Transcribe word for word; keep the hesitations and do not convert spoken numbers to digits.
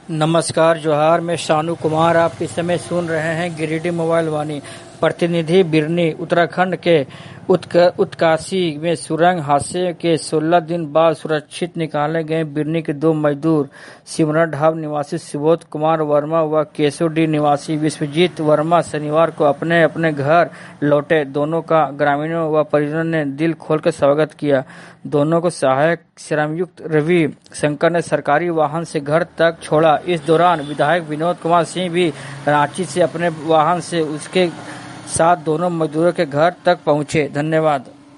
नमस्कार जोहार, मैं शानू कुमार। आप इस समय सुन रहे हैं गिरिडीह मोबाइल वाणी। प्रतिनिधि बिरनी उत्तराखंड के उत्क, उत्काशी में सुरंग हादसे के सोलह दिन बाद सुरक्षित निकाले गए बिरनी के दो मजदूर सिमरा ढाब निवासी सुबोध कुमार वर्मा व केशोडी निवासी विश्वजीत वर्मा शनिवार को अपने अपने घर लौटे। दोनों का ग्रामीणों व परिजनों ने दिल खोलकर स्वागत किया। दोनों को सहायक श्रमयुक्त रवि शंकर ने सरकारी वाहन से घर तक छोड़ा। इस दौरान विधायक विनोद कुमार सिंह भी रांची से अपने वाहन से उसके साथ दोनों मजदूरों के घर तक पहुंचे। धन्यवाद।